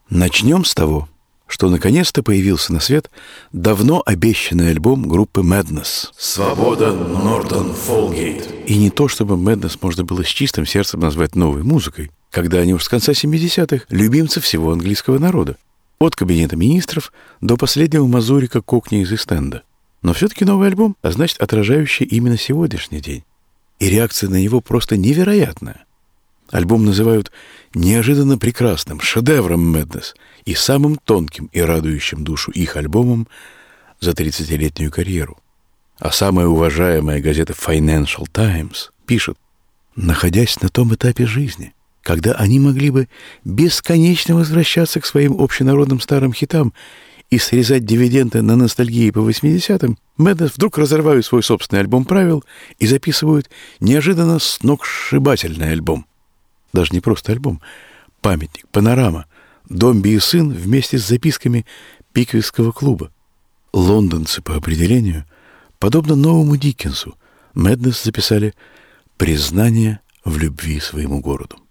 Начнем с того, что наконец-то появился на свет давно обещанный альбом группы Madness. Свобода Нортон Фолгейт. И не то, чтобы Madness можно было с чистым сердцем назвать новой музыкой, когда они уж с конца 70-х любимцы всего английского народа. От кабинета министров до последнего мазурика кокни из Истенда. Но все-таки новый альбом, а значит, отражающий именно сегодняшний день. И реакция на него просто невероятная. Альбом называют неожиданно прекрасным, шедевром Madness и самым тонким и радующим душу их альбомом за 30-летнюю карьеру. А самая уважаемая газета Financial Times пишет: находясь на том этапе жизни, когда они могли бы бесконечно возвращаться к своим общенародным старым хитам и срезать дивиденды на ностальгии по 80-м, Madness вдруг разрывают свой собственный альбом правил и записывают неожиданно сногсшибательный альбом. Даже не просто альбом, памятник, панорама, Домби и сын вместе с записками Пиквикского клуба. Лондонцы по определению, подобно новому Диккенсу, Madness записали признание в любви своему городу.